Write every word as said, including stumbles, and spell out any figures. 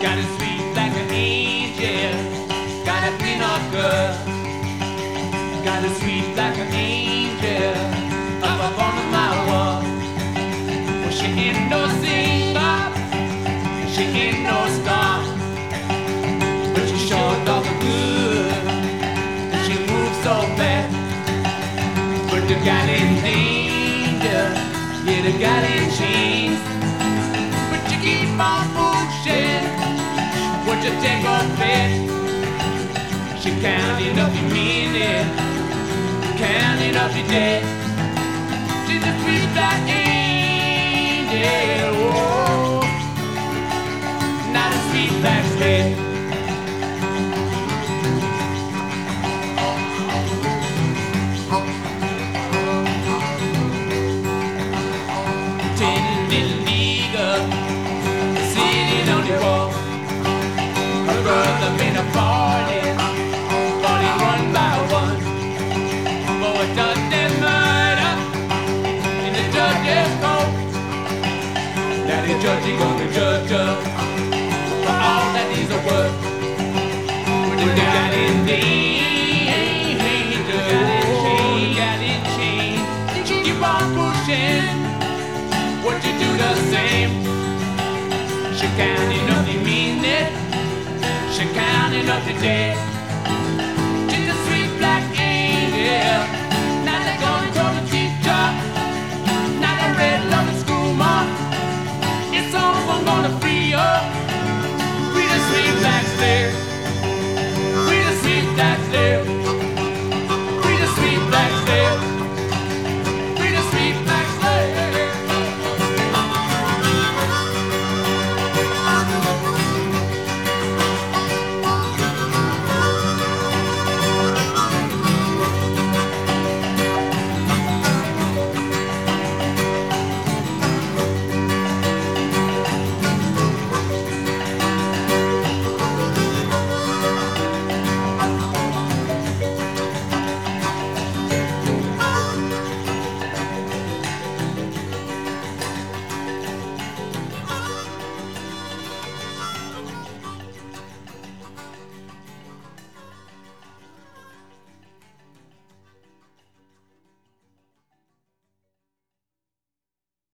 Got a sweet like an angel, got a clean up girl. Got a sweet like an angel, up up on my wall. Well, she ain't no singer, she ain't no star, but she sure does the good, and she moves so fast. But the gal in danger, yeah, the gal in chains. But you keep on pushing, what you take on bed. She counting up your minute, counting up your day. She's a sweet black angel, oh, not a sweet black slave. Ten little eagle sitting on the wall. Her brother made a party. The judge is gonna judge her for all that he's a worth. But the gal in danger, the gal in chains, keep on pushing. What you do the same. She counting up the minute, she counting up the day. She's a sweet black angel. Now they're gonna tell the teacher. Now the red loving school mom. I'm gonna free her. Free the sweet black slave. Free the sweet black slave.